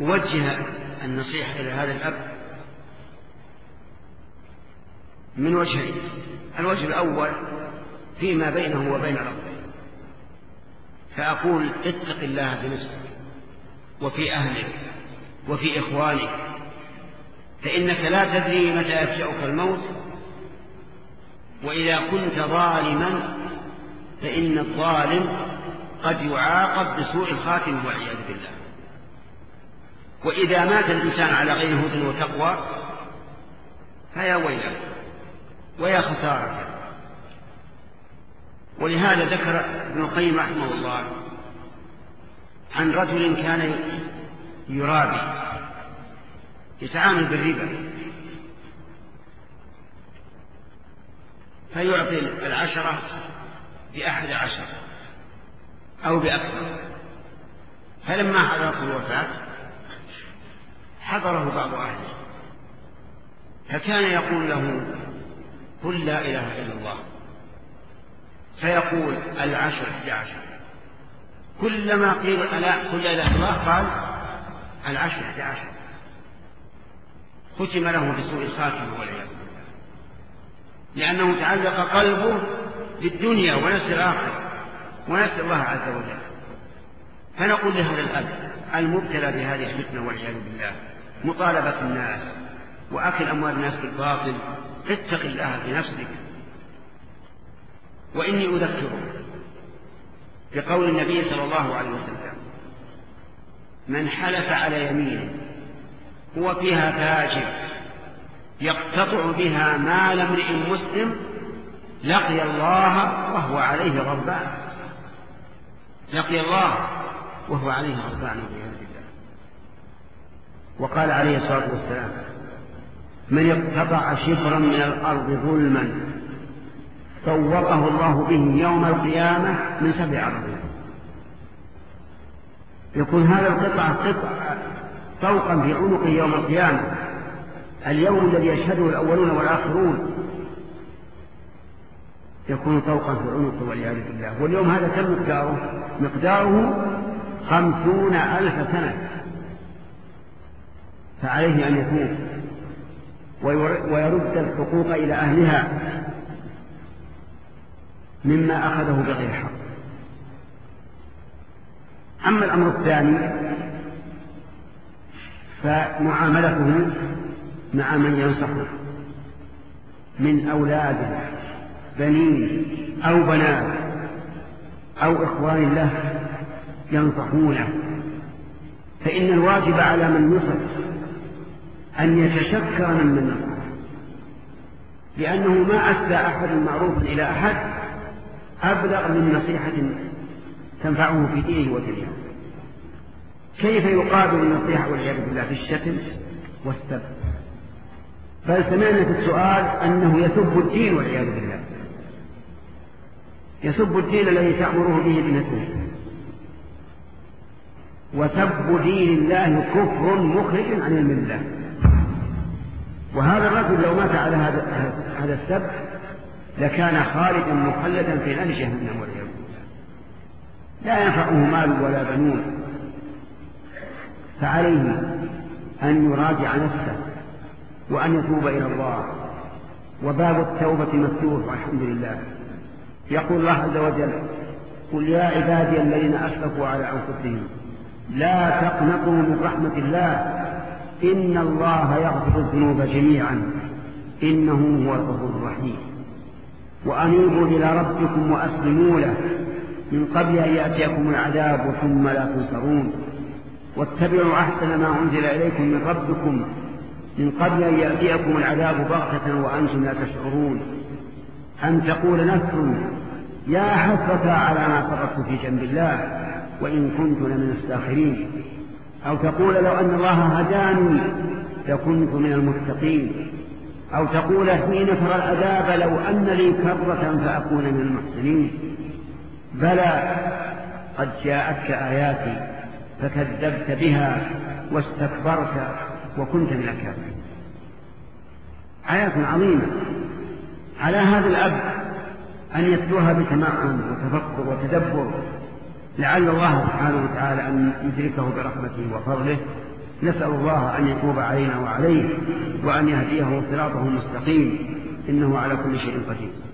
أوجه النصيحة إلى هذا الأب من وجهين. الوجه الأول فيما بينه وبين ربه، فأقول اتق الله في نفسك وفي أهلك وفي إخوانك، فإنك لا تدري متى يفجأك الموت، وإذا كنت ظالما فإن الظالم قد يعاقب بسوء الخاتم والعياذ بالله. وإذا مات الإنسان على غير هدى وتقوى فيا ويله ويا خسارة. ولهذا ذكر ابن القيم رحمه الله عن رجل كان يرابي يتعامل بالربا، فيعطي 10 ب11 أو بأكثر. فلما حضرته الوفاة حضره بعض أهله، فكان يقول له قل لا إله إلا الله، فيقول 10 11. كلما قيل لا قل لا إله إلا الله قال 10 11. ختم له بسوء الخاتم والعياذ بالله، لأنه تعلق قلبه بالدنيا ونسي الآخرة ونسي الله عز وجل. فنقول لهذا الأب المبتلى بهذه الفتنة والعياذ بالله، مطالبة الناس وأكل أموال الناس بالباطل، اتق الله في نفسك. وإني أذكرك بقول النبي صلى الله عليه وسلم: من حلف على يمين هو فيها فاجر يقتطع بها مال امرئ مسلم لقي الله وهو عليه غضبان. لقي الله وهو عليه غضبان والعياذ بالله. وقال عليه الصلاة والسلام: من اقتطع شبرا من الأرض ظلما طوقه الله به يوم القيامة من 7 أرضين. يكون هذا القطع طوقا في عنقه يوم القيامة، اليوم الذي يشهده الأولون والآخرون، يكون طوقا في عنقه والعياذ بالله. واليوم هذا كم مقداره 50,000 سنة. فعليه أن يتوب ويرد الحقوق إلى أهلها مما أخذه بغير حق. أما الأمر الثاني فمعاملته مع من ينصحه من أولاده بنين أو بنات أو إخوان له ينصحونه، فإن الواجب على من ينصح أن يتشكر من نصحه، لأنه ما أسدى أحد معروفا إلى أحد أبلغ من نصيحة تنفعه في دينه ودنياه. كيف يقابل النصيحة والعياذ بالله في الشتم والسب؟ بل سمعنا في السؤال أنه يسب الدين والعياذ بالله، يسب الدين الذي تأمره به ابنته. وسب دين الله كفر مخرج عن الملة. وهذا الرجل لو مات على هذا السب لكان خالدا مخلدا في نار جهنم والعياذ بالله، لا ينفعه مال ولا بنون. فعليه أن يراجع نفسه وأن يتوب إلى الله، وباب التوبة مفتوح والحمد لله. يقول الله عز وجل: قل يا عبادي الذين أسرفوا على أنفسهم لا تقنطوا من رحمة الله إن الله يغفر الذنوب جميعا إنه هو الغفور الرحيم. وأنيبوا إلى ربكم وأسلموا له من قبل أن يأتيكم العذاب ثم لا تنصرون. واتبعوا أحسن ما أنزل إليكم من ربكم من قبل أن يأتيكم العذاب بغتة وأنتم لا تشعرون. أن تقول نفس يا حسرة على ما فرطت في جنب الله وإن كنت لمن الساخرين. أو تقول لو أن الله هداني لكنت من المتقين. أو تقول حين ترى العذاب لو أن لي كرة فأكون من المحسنين. بلى قد جاءتك آياتي فكذبت بها واستكبرت وكنت من الكافرين. آيات عظيمة على هذا الأب أن يتلوها بتمعن وتفكر وتدبر، لعل الله سبحانه وتعالى أن يدركه برحمته وفضله نسأل الله أن يتوب علينا وعليه وأن يهديه صراطه المستقيم، إنه على كل شيء قدير.